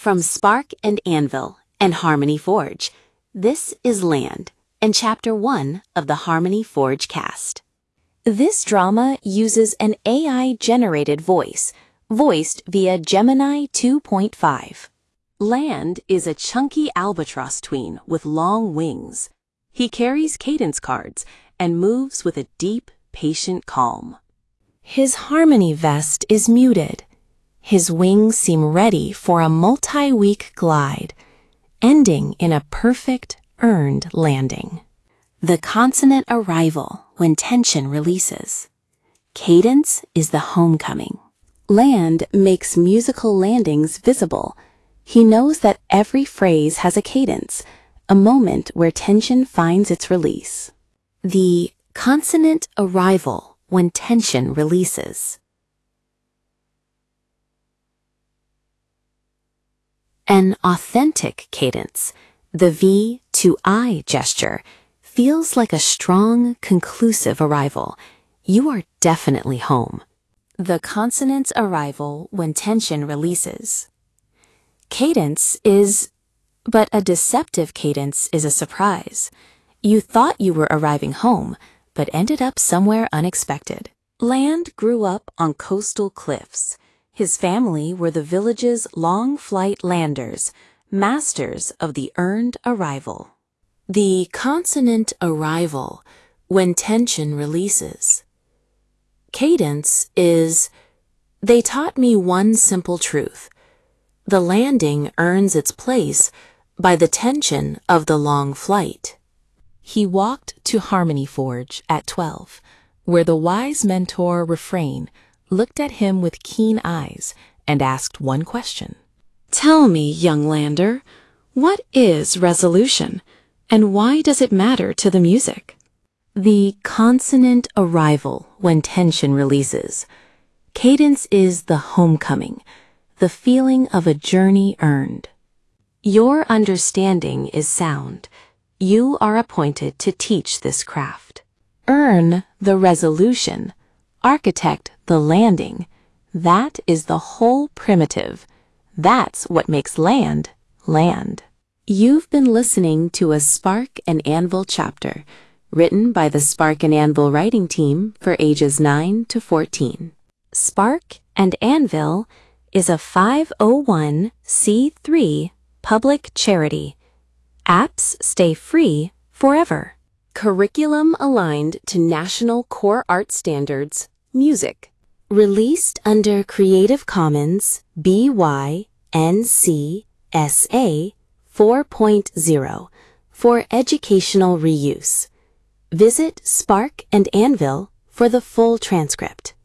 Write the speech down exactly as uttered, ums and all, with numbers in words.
From Spark and Anvil and Harmony Forge, this is Land and Chapter one of the Harmony Forge cast. This drama uses an A I-generated voice, voiced via Gemini two point five. Land is a chunky albatross tween with long wings. He carries cadence cards and moves with a deep, patient calm. His harmony vest is muted. His wings seem ready for a multi-week glide, ending in a perfect, earned landing. The consonant arrival when tension releases. Cadence is the homecoming. Land makes musical landings visible. He knows that every phrase has a cadence, a moment where tension finds its release. The consonant arrival when tension releases. An authentic cadence, the V to I gesture, feels like a strong, conclusive arrival. You are definitely home. The consonant's arrival when tension releases. Cadence is, but a deceptive cadence is a surprise. You thought you were arriving home, but ended up somewhere unexpected. Land grew up on coastal cliffs. His family were the village's long flight landers, masters of the earned arrival. The consonant arrival when tension releases. Cadence is, they taught me one simple truth. The landing earns its place by the tension of the long flight. He walked to Harmony Forge at twelve, where the wise mentor Refrain looked at him with keen eyes and asked one question. Tell me, young lander, what is resolution, and why does it matter to the music? The consonant arrival when tension releases. Cadence is the homecoming, the feeling of a journey earned. Your understanding is sound. You are appointed to teach this craft. Earn the resolution. Architect the landing. That is the whole primitive. That's what makes land, land. You've been listening to a Spark and Anvil chapter, written by the Spark and Anvil writing team for ages nine to fourteen. Spark and Anvil is a five oh one c three public charity. Apps stay free forever. Curriculum aligned to National Core Art Standards, Music. Released under Creative Commons B Y N C S A four point oh for educational reuse. Visit Spark and Anvil for the full transcript.